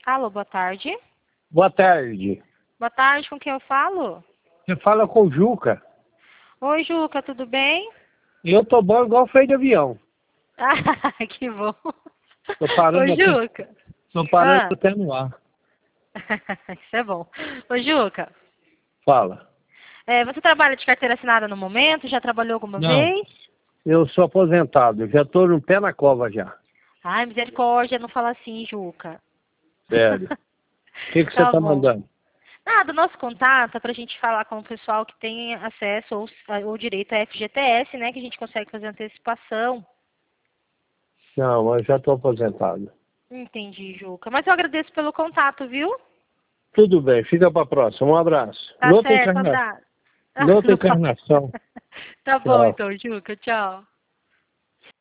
Alô, boa tarde. Boa tarde. Boa tarde, com quem eu falo? Você fala com o Juca. Oi, Juca, tudo bem? Eu tô bom igual freio de avião. Ah, que bom. Tô parando Ô, aqui. Juca. Tô parando até no ar. Isso é bom. Ô, Juca, Fala. você trabalha de carteira assinada no momento? Já trabalhou alguma Não, vez? eu sou aposentado. Já tô no pé na cova já. Ai, misericórdia, não fala assim, Juca. Sério. O que você Tá tá bom. mandando? Nada, o nosso contato é pra gente falar com o pessoal que tem acesso ou direito a FGTS, né? Que a gente consegue fazer antecipação. Não, eu já tô aposentado. Entendi, Juca. Mas eu agradeço pelo contato, viu? Tudo bem, fica pra próxima. Um abraço. Tá certo, abraço. Noutra encarnação. Tá bom Tchau. então, Juca. Tchau.